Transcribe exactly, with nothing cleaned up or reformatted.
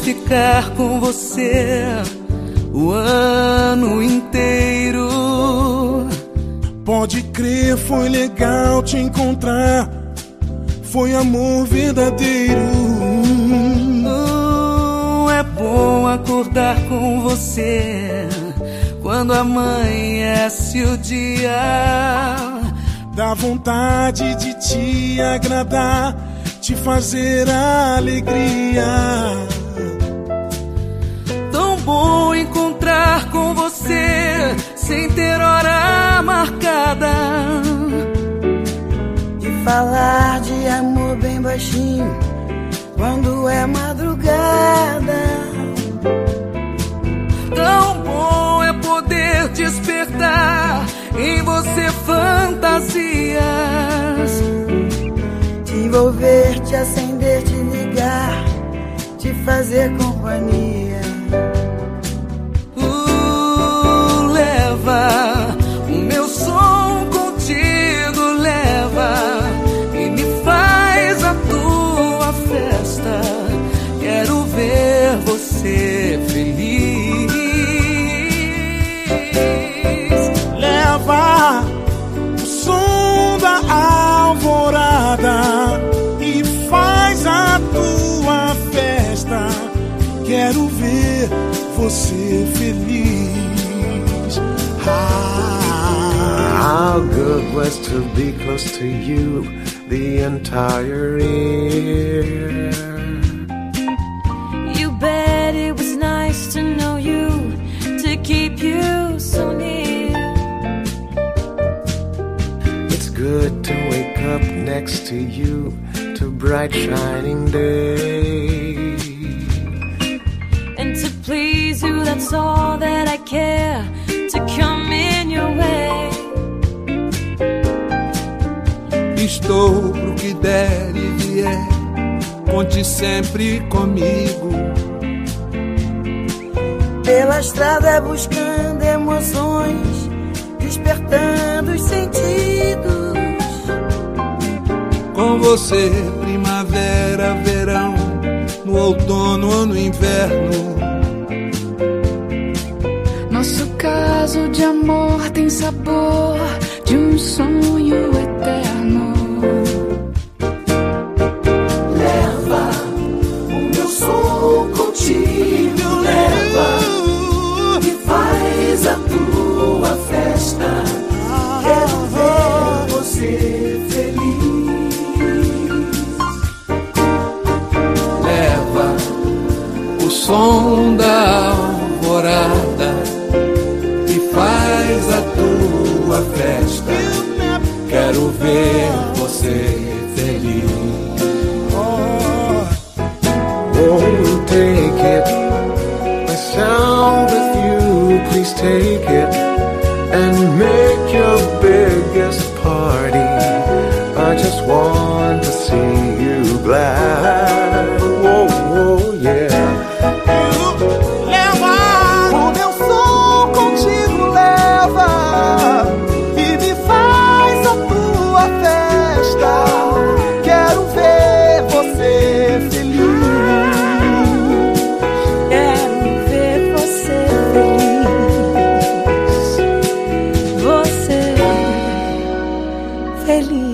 ficar com você o ano inteiro. Pode crer, foi legal te encontrar, foi amor verdadeiro. Oh, é bom acordar com você quando amanhece o dia. Dá vontade de te agradar, te fazer alegria. Tão bom encontrar com você sem ter hora marcada, e falar de amor bem baixinho quando é madrugada. Tão bom é poder despertar em você fantasias, te envolver, te acender, te ligar, te fazer companhia. Uh, leva o meu som contigo, leva e me faz a tua festa. Quero ver você feliz. Leva o som da alvorada e faz a tua festa. Quero ver você feliz. How good was to be close to you the entire year. You bet it was nice to know you, to keep you so near. It's good to wake up next to you, to bright shining day. And to please you, that's all that I care, to come in your way. Estou pro que der e vier, conte sempre comigo. Pela estrada buscando emoções, despertando os sentidos. Com você, primavera, verão, no outono ou no inverno. Nosso caso de amor tem sabor de um sonho eterno. Leva o meu som contigo, leva e faz a tua festa. Quero ver você feliz. Leva o som da alvorada e faz a tua festa. Quero ver você feliz. Won't take it, my sound with you, please take it and make your biggest party. I just want to see you glad. Whoa, whoa, yeah. Leva o meu som contigo, leva e me faz a tua festa. Quero ver você feliz. Quero ver você feliz. Você feliz.